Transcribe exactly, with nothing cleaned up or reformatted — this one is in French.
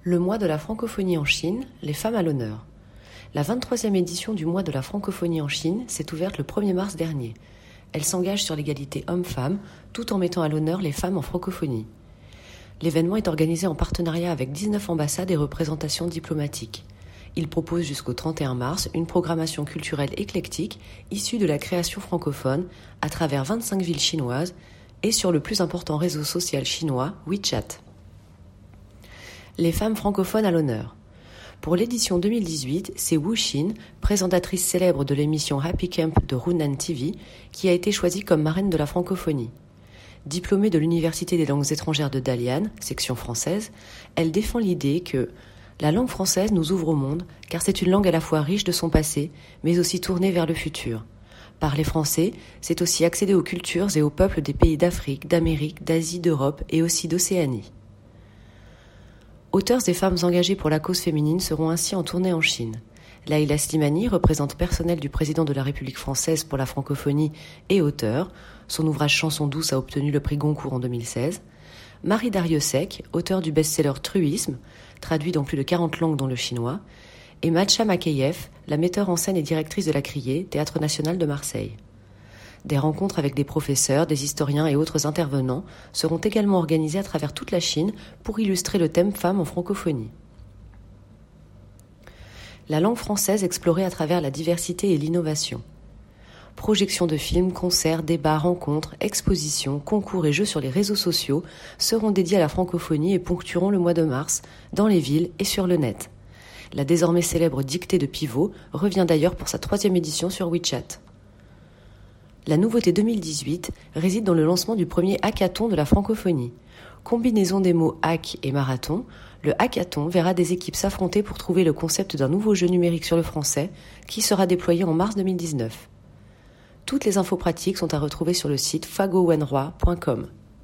Le mois de la francophonie en Chine, les femmes à l'honneur. La vingt-troisième édition du mois de la francophonie en Chine s'est ouverte le premier mars dernier. Elle s'engage sur l'égalité homme-femme, tout en mettant à l'honneur les femmes en francophonie. L'événement est organisé en partenariat avec dix-neuf ambassades et représentations diplomatiques. Il propose jusqu'au trente et un mars une programmation culturelle éclectique issue de la création francophone à travers vingt-cinq villes chinoises et sur le plus important réseau social chinois, WeChat. Les femmes francophones à l'honneur. Pour l'édition deux mille dix-huit, c'est Wu Xin, présentatrice célèbre de l'émission Happy Camp de Hunan T V, qui a été choisie comme marraine de la francophonie. Diplômée de l'Université des langues étrangères de Dalian, section française, elle défend l'idée que la langue française nous ouvre au monde, car c'est une langue à la fois riche de son passé, mais aussi tournée vers le futur. Parler français, c'est aussi accéder aux cultures et aux peuples des pays d'Afrique, d'Amérique, d'Asie, d'Europe et aussi d'Océanie. Auteurs et femmes engagées pour la cause féminine seront ainsi en tournée en Chine. Laïla Slimani, représentante personnelle du président de la République française pour la francophonie et auteure. Son ouvrage Chanson douce a obtenu le prix Goncourt en deux mille seize. Marie Dariussec, auteure du best-seller Truisme, traduit dans plus de quarante langues dont le chinois. Et Matcha Makeyev, la metteur en scène et directrice de la Criée, Théâtre national de Marseille. Des rencontres avec des professeurs, des historiens et autres intervenants seront également organisées à travers toute la Chine pour illustrer le thème femmes en francophonie. La langue française explorée à travers la diversité et l'innovation. Projections de films, concerts, débats, rencontres, expositions, concours et jeux sur les réseaux sociaux seront dédiés à la francophonie et ponctueront le mois de mars dans les villes et sur le net. La désormais célèbre dictée de Pivot revient d'ailleurs pour sa troisième édition sur WeChat. La nouveauté deux mille dix-huit réside dans le lancement du premier hackathon de la francophonie. Combinaison des mots hack et marathon, le hackathon verra des équipes s'affronter pour trouver le concept d'un nouveau jeu numérique sur le français qui sera déployé en mars deux mille dix-neuf. Toutes les infos pratiques sont à retrouver sur le site fagowenroi point com.